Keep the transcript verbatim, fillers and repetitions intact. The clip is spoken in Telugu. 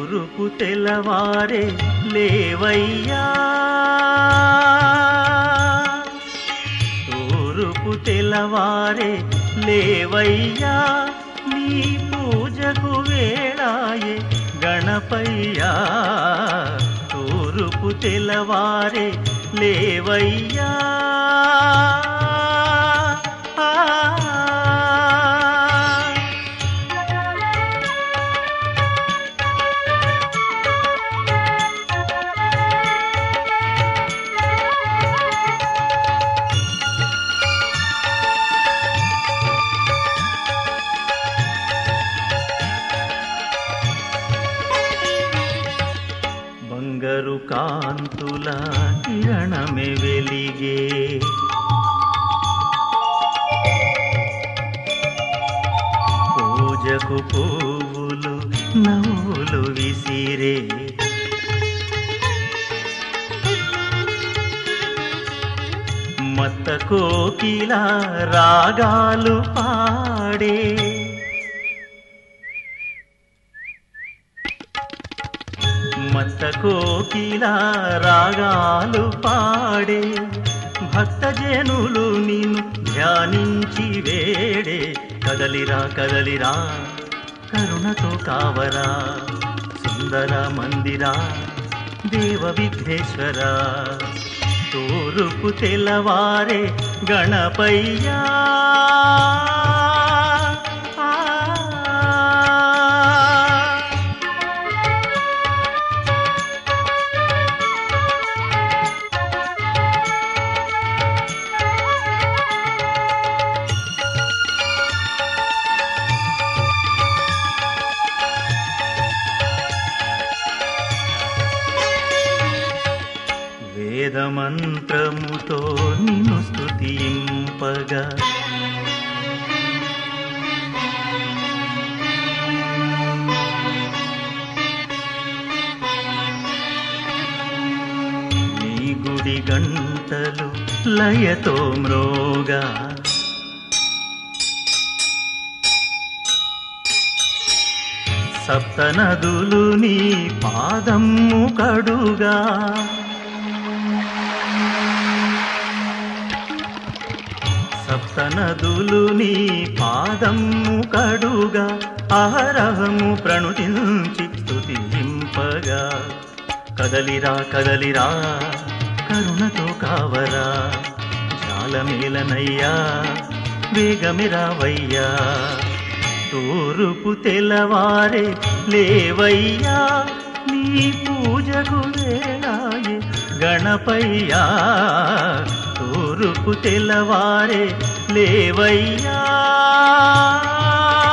తూరుపు తెల్లవారే లేవయ్యా, తూరుపు తెల్లవారే లేవయ్యా, నీ పూజకు వేళాయే గణపయ్యా. తూరుపు తెల్లవారే లేవయ్యా, బంగారు కాంతుల కిరణమే వెలిగే, పూజకు పువ్వులు నవ్వులు విసిరే, మత్త కోకిల రాగాలు పాడే, మత్త కోకిల రాగాలు పాడే, భక్తజనులు నిన్ను ధ్యానించి వేడే. కదలిరా కదలిరా కరుణతో కావరా, సుందర మందిరా దేవ విఘ్నేశ్వర. తూరుపు తెల్లవారే గణపయ్యా, వేదమంత్రముతో నిన్ను స్తుతింపగా, నీ గుడి గంటలు లయతో మ్రోగా, సప్తనదులు నీ పాదము కడుగా, సప్తనదులు నీ పాదము కడుగా, అహరహము ప్రణుతించి స్తుతింపగా. కదలిరా కదలిరా కరుణతో కావరా, జాలమేలనయ్యా వేగమిరావయ్యా. తూరుపు తెల్లవారే లేవయ్యా, నీ పూజకు వేళాయే గణపయ్యా. తూరుపు తెల్లవారే లేవయ్యా.